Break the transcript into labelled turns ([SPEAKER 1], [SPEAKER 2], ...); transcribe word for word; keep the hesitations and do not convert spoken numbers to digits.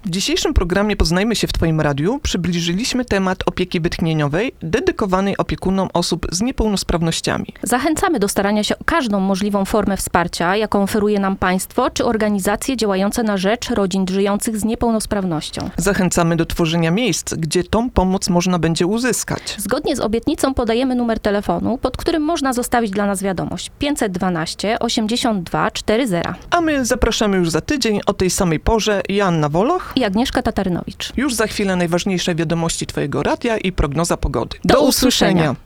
[SPEAKER 1] W dzisiejszym programie Poznajmy się w Twoim radiu przybliżyliśmy temat opieki wytchnieniowej dedykowanej opiekunom osób z niepełnosprawnościami.
[SPEAKER 2] Zachęcamy do starania się o każdą możliwą formę wsparcia, jaką oferuje nam państwo czy organizacje działające na rzecz rodzin żyjących z niepełnosprawnością.
[SPEAKER 1] Zachęcamy do tworzenia miejsc, gdzie tą pomoc można będzie uzyskać.
[SPEAKER 2] Zgodnie z obietnicą podajemy numer telefonu, pod którym można zostawić dla nas wiadomość pięćset dwanaście osiemdziesiąt dwa czterdzieści.
[SPEAKER 1] A my zapraszamy już za tydzień o tej samej porze. Joanna Woloch
[SPEAKER 2] I Agnieszka Tatarynowicz.
[SPEAKER 1] Już za chwilę najważniejsze wiadomości Twojego radia i prognoza pogody.
[SPEAKER 2] Do usłyszenia.